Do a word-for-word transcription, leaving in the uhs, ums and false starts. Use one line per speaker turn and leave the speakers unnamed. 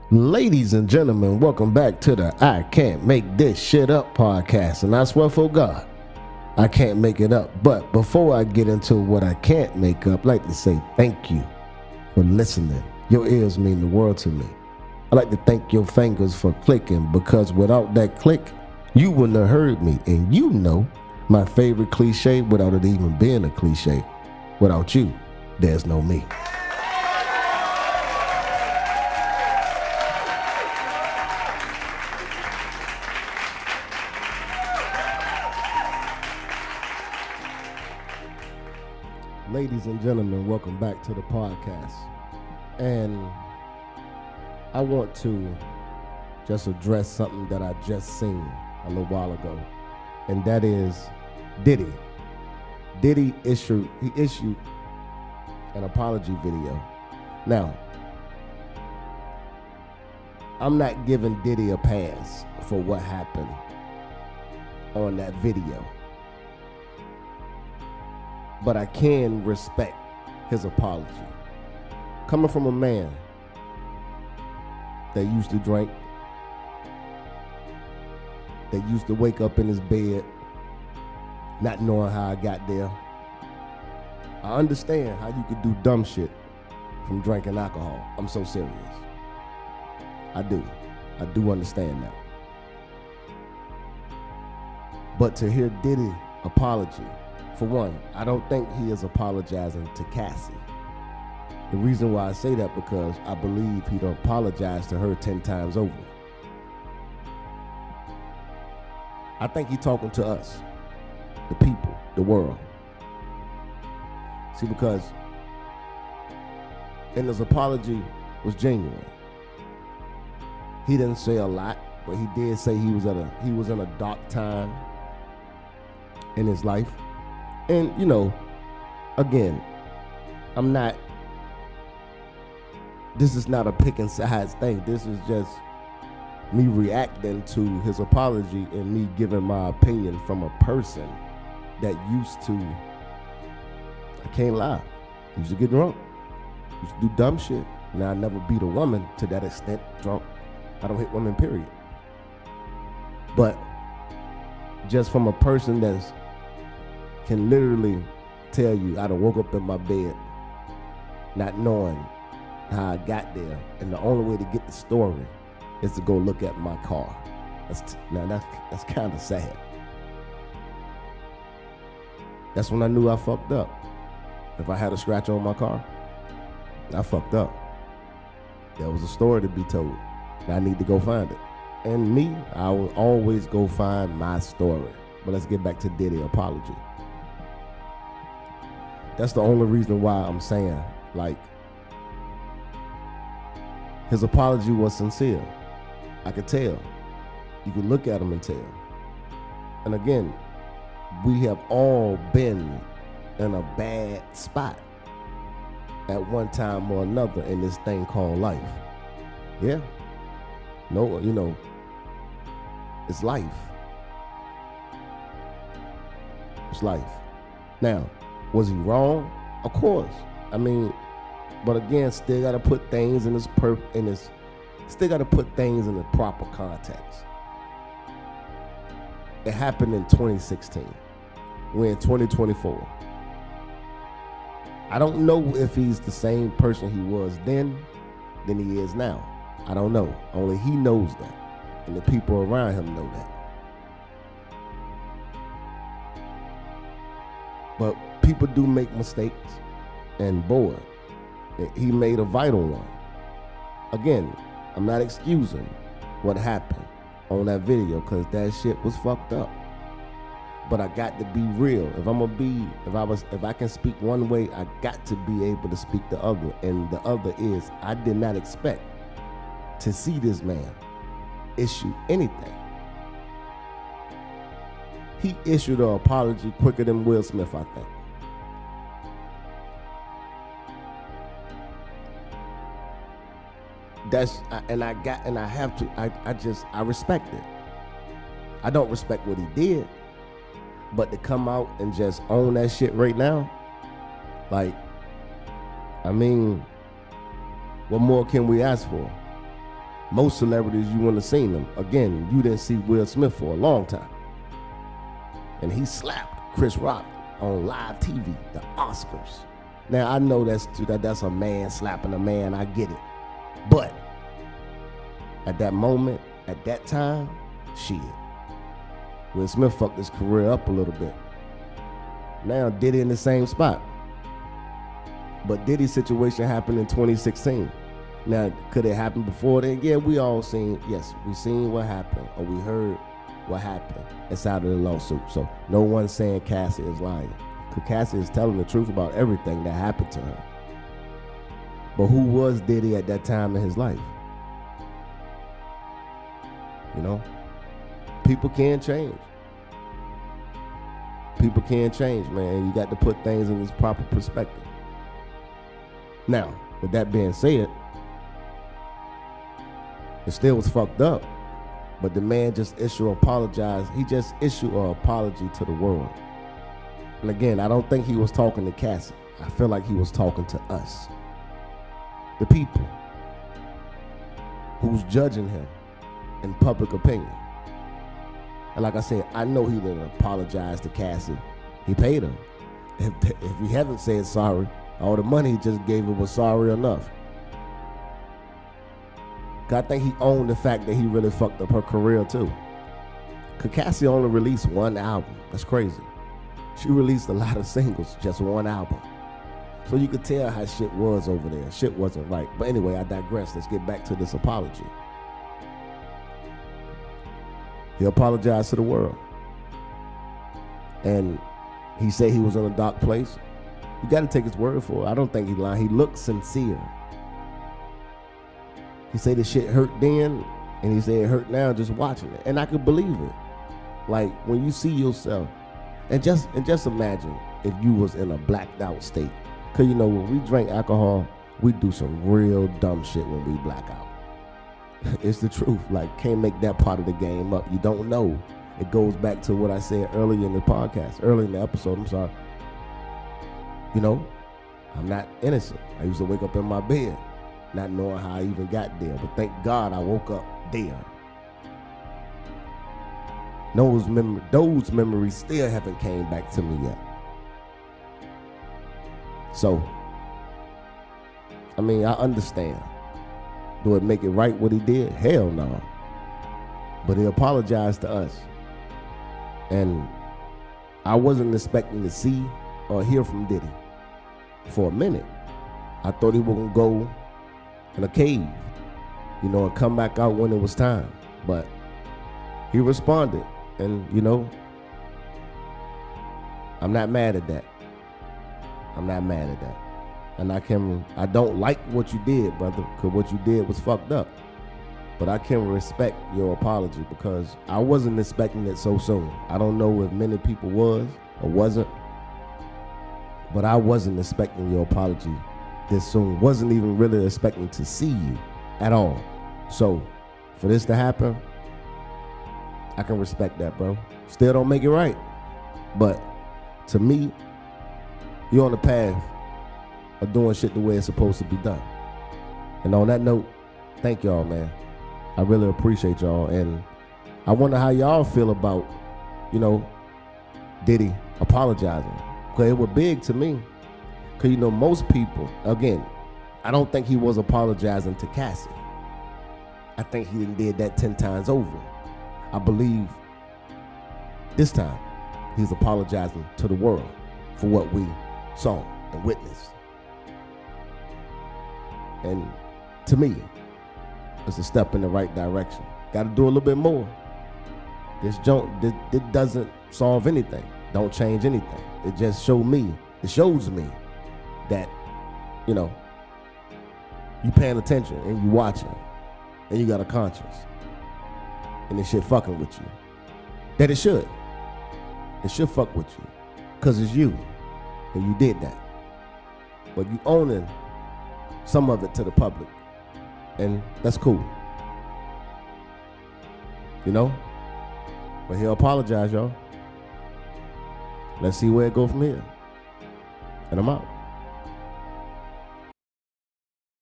Ladies and gentlemen, welcome back to the I Can't Make This Shit Up podcast. And I swear for God, I can't make it up. But before I get into what I can't make up, I'd like to say thank you for listening. Your ears mean the world to me. I'd like to thank your fingers for clicking, because without that click, you wouldn't have heard me. And you know my favorite cliche, without it even being a cliche, without you, there's no me. Ladies and gentlemen, welcome back to the podcast. And I want to just address something that I just seen a little while ago, and that is Diddy. Diddy issued, he issued an apology video. Now, I'm not giving Diddy a pass for what happened on that video, but I can respect his apology. Coming from a man that used to drink, that used to wake up in his bed not knowing how I got there, I understand how you could do dumb shit from drinking alcohol. I'm so serious. I do. I do understand that. But to hear Diddy apology, for one, I don't think he is apologizing to Cassie. The reason why I say that, because I believe he'd apologize to her ten times over. I think he's talking to us, the people, the world. See, because and his apology was genuine. He didn't say a lot, but he did say he was at a he was in a dark time in his life. And, you know, again, I'm not, this is not a picking sides thing. This is just me reacting to his apology and me giving my opinion from a person that used to, I can't lie, used to get drunk, used to do dumb shit. Now, I never beat a woman to that extent drunk. I don't hit women, period. But just from a person that's can literally tell you, I done woke up in my bed not knowing how I got there, and the only way to get the story is to go look at my car. That's t- now that's that's kind of sad. That's when I knew I fucked up. If I had a scratch on my car, I fucked up. There was a story to be told. I need to go find it. And me, I will always go find my story. But let's get back to Diddy apology. That's the only reason why I'm saying, like, his apology was sincere. I could tell. You could look at him and tell. And again, we have all been in a bad spot at one time or another in this thing called life. Yeah. No, you know, it's life. It's life. Now, was he wrong? Of course. I mean, but again, still got to put things in his per in his, still got to put things in the proper context. It happened in twenty sixteen. We're in twenty twenty-four. I don't know if he's the same person he was then than he is now. I don't know. Only he knows that, and the people around him know that. But people do make mistakes, and boy, he made a vital one. Again, I'm not excusing what happened on that video, because that shit was fucked up. But I got to be real. If I'm gonna be, if I was, if I can speak one way, I got to be able to speak the other. And the other is, I did not expect to see this man issue anything. He issued an apology quicker than Will Smith, I think. That's and I got and I have to. I, I just I respect it. I don't respect what he did, but to come out and just own that shit right now, like, I mean, what more can we ask for? Most celebrities, you wouldn't have seen them. Again, you didn't see Will Smith for a long time. And he slapped Chris Rock on live T V, the Oscars. Now, I know that's that that's a man slapping a man. I get it. But at that moment, at that time, shit. Will Smith fucked his career up a little bit. Now Diddy in the same spot. But Diddy's situation happened in twenty sixteen. Now, could it happen before then? Yeah, we all seen, yes, we seen what happened, or we heard what happened inside of the lawsuit. So no one's saying Cassie is lying. Because Cassie is telling the truth about everything that happened to her. But who was Diddy at that time in his life? You know? People can change. People can change, man. You got to put things in its proper perspective. Now, with that being said, it still was fucked up. But the man just issued apologized. He just issued an apology to the world. And again, I don't think he was talking to Cassie. I feel like he was talking to us. The people who's judging him in public opinion. And like I said, I know he didn't apologize to Cassie. He paid her. If, if he hadn't said sorry, all the money he just gave her was sorry enough. I think he owned the fact that he really fucked up her career too. Cause Cassie only released one album. That's crazy. She released a lot of singles, just one album. So you could tell how shit was over there. Shit wasn't right. But anyway, I digress. Let's get back to this apology. He apologized to the world. And he said he was in a dark place. You got to take his word for it. I don't think he lied. He looked sincere. He said the shit hurt then, and he said it hurt now just watching it. And I could believe it. Like, when you see yourself, and just and just imagine if you was in a blacked out state. Because, you know, when we drink alcohol, we do some real dumb shit when we black out. It's the truth. Like, can't make that part of the game up. You don't know. It goes back to what I said earlier in the podcast, earlier in the episode, I'm sorry. You know, I'm not innocent. I used to wake up in my bed not knowing how I even got there. But thank God I woke up there. Those, mem- those memories still haven't came back to me yet. So, I mean, I understand. Do it make it right what he did? Hell no. But he apologized to us. And I wasn't expecting to see or hear from Diddy for a minute. I thought he was going to go in a cave, you know, and come back out when it was time. But he responded. And, you know, I'm not mad at that. I'm not mad at that. And I can, I don't like what you did, brother, because what you did was fucked up. But I can respect your apology because I wasn't expecting it so soon. I don't know if many people was or wasn't, but I wasn't expecting your apology this soon. Wasn't even really expecting to see you at all. So for this to happen, I can respect that, bro. Still don't make it right. But to me, you're on the path of doing shit the way it's supposed to be done. And on that note, thank y'all, man. I really appreciate y'all. And I wonder how y'all feel about, you know, Diddy apologizing. Because it was big to me. Because, you know, most people, again, I don't think he was apologizing to Cassie. I think he did that ten times over. I believe this time he's apologizing to the world for what we saw and witnessed. And to me, it's a step in the right direction. Got to do a little bit more. This junk, this, this doesn't solve anything. Don't change anything. It just show me, it shows me that, you know, you paying attention and you watching and you got a conscience. And this shit fucking with you. That it should. It should fuck with you. Because it's you. And you did that. But you owning some of it to the public. And that's cool. You know? But he'll apologize, y'all. Let's see where it go from here. And I'm out.